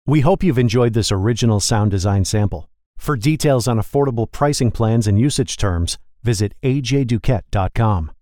We hope you've enjoyed this original sound design sample. For details on affordable pricing plans and usage terms, visit ajduquette.com.